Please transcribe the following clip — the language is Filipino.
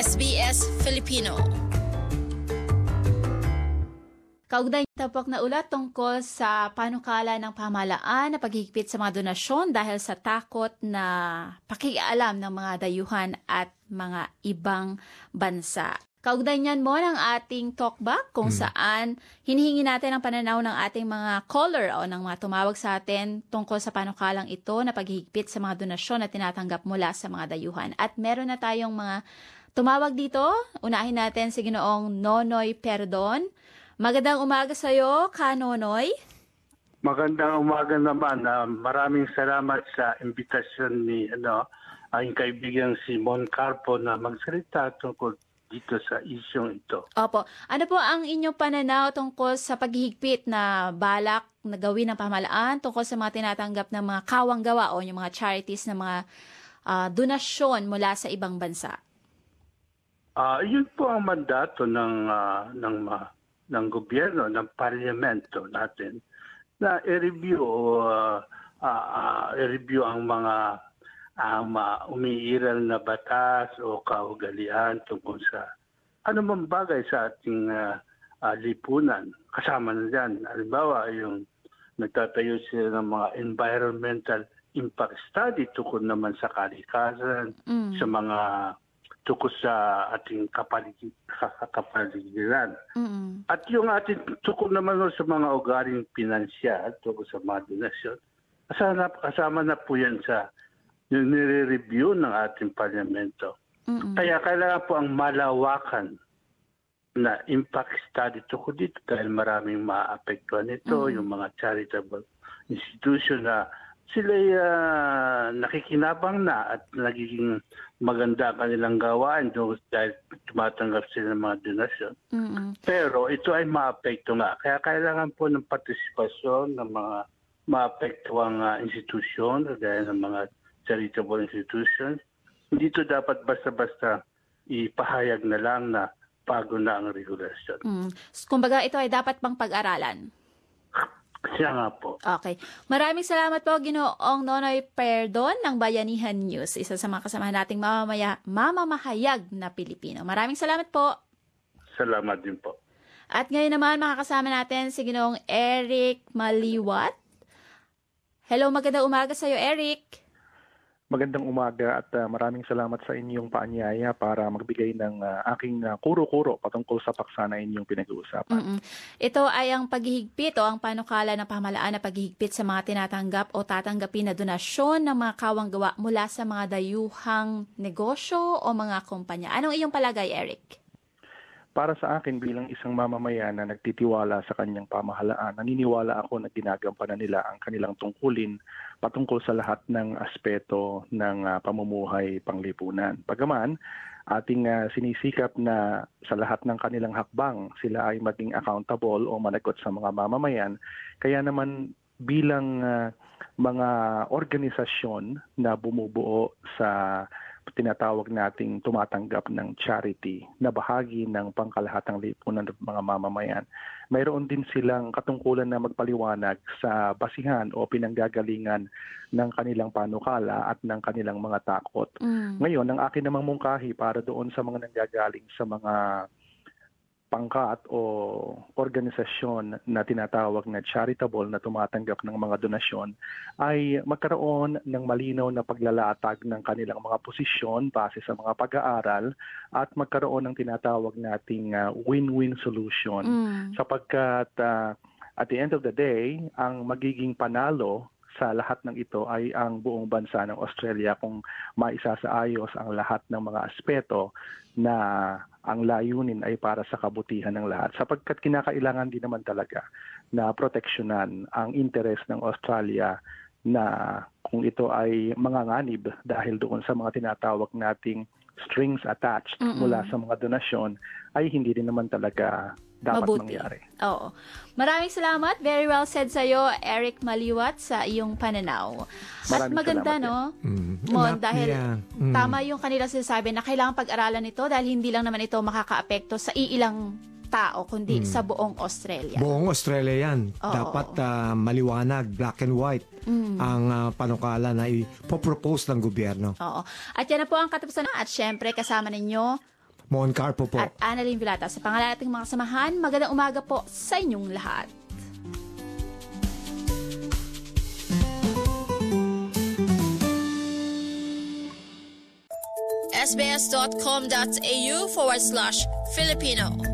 SBS Filipino. Kaugnay tapok na ulat tungkol sa panukala ng pamahalaan na paghihigpit sa mga donasyon dahil sa takot na pakialam ng mga dayuhan at mga ibang bansa. Kaugnay niyan mo ng ating talkback kung saan hinihingi natin ang pananaw ng ating mga caller o ng mga tumawag sa atin tungkol sa panukalang ito na paghihigpit sa mga donasyon na tinatanggap mula sa mga dayuhan. At meron na tayong mga tumawag dito. Unahin natin si Ginoong Nonoy Perdon. Magandang umaga sa iyo, Ka Nonoy. Magandang umaga naman. Maraming salamat sa imbitasyon ni aking kaibigang si Mon Carpo na magsalita tungkol dito sa isyong ito. Opo. Ano po ang inyong pananaw tungkol sa paghihigpit na balak na gawin ng pamahalaan tungkol sa mga tinatanggap ng mga kawanggawa o yung mga charities na mga donasyon mula sa ibang bansa? Yun po ang mandato ng gobyerno, ng parlamento natin na i-review ang mga umiiral na batas o kaugalian tungkol sa anumang bagay sa ating lipunan. Kasama na dyan, halimbawa, yung nagtatayo sila ng mga environmental impact study tungkol naman sa kalikasan, sa mga tungkol sa ating kapaligiran. At yung ating tungkol naman sa mga ugaling pinansyal tungkol sa mga donasyon, kasama na po yan sa yung nire-review ng ating parlamento. Kaya kailangan po ang malawakan na impact study tungkol dito dahil maraming maapektuhan ito, yung mga charitable institution na sila'y nakikinabang na at nagiging maganda ang kanilang gawain dahil tumatanggap sila ng mga donasyon. Pero ito ay maapekto nga. Kaya kailangan po ng partisipasyon ng mga maapektuang institusyon gaya ng mga charitable institutions. Hindi ito dapat basta-basta ipahayag na lang na bago na ang regulasyon. Kumbaga ito ay dapat pang pag-aralan. Siya nga po. Okay. Maraming salamat po, Ginoong Nonoy Perdon ng Bayanihan News, isa sa mga kasamahan nating mamamahayag na Pilipino. Maraming salamat po. Salamat din po. At ngayon naman makakasama natin si Ginoong Eric Maliwat. Hello, magandang umaga sa iyo, Eric. Magandang umaga at maraming salamat sa inyong paanyaya para magbigay ng aking kuro-kuro patungkol sa paksa na inyong pinag-uusapan. Ito ay ang paghihigpit o ang panukala ng pamahalaan na paghihigpit sa mga tinatanggap o tatanggapin na donasyon ng mga kawanggawa mula sa mga dayuhang negosyo o mga kumpanya. Anong iyong palagay, Eric? Para sa akin bilang isang mamamayan na nagtitiwala sa kanyang pamahalaan, naniniwala ako na ginagampanan nila ang kanilang tungkulin patungkol sa lahat ng aspeto ng pamumuhay panglipunan. Pagaman, ating sinisikap na sa lahat ng kanilang hakbang sila ay maging accountable o managot sa mga mamamayan. Kaya naman bilang mga organisasyon na bumubuo sa tinatawag nating tumatanggap ng charity na bahagi ng pangkalahatang lipunan ng mga mamamayan. Mayroon din silang katungkulan na magpaliwanag sa basihan o pinanggagalingan ng kanilang panukala at ng kanilang mga takot. Ngayon, ang akin namang mungkahi para doon sa mga nanggagaling sa mga pangkat o organisasyon na tinatawag na charitable na tumatanggap ng mga donasyon ay magkaroon ng malinaw na paglalatag ng kanilang mga posisyon base sa mga pag-aaral at magkaroon ng tinatawag nating win-win solution sapagkat at the end of the day, ang magiging panalo sa lahat ng ito ay ang buong bansa ng Australia kung maisasaayos ang lahat ng mga aspeto na ang layunin ay para sa kabutihan ng lahat. Sapagkat kinakailangan din naman talaga na proteksyonan ang interes ng Australia na kung ito ay manganganib dahil doon sa mga tinatawag nating strings attached mula sa mga donasyon ay hindi din naman talaga dapat mabuti. Mangyari. Oo. Maraming salamat. Very well said sa iyo, Eric Maliwat, sa iyong pananaw. At maganda, no? Mon, dahil tama yung kanila sinasabi na kailangan pag-aralan ito dahil hindi lang naman ito makakaapekto sa iilang tao, kundi sa buong Australia. Buong Australia yan. Oo. Dapat maliwanag, black and white, ang panukala na ipopropose ng gobyerno. Oo. At yan na po ang katapusan. At syempre, kasama ninyo Mon Carpo po. At Annalyn Vilata. Sa pangalan nating mga samahan, magandang umaga po sa inyong lahat. sbs.com.au/Filipino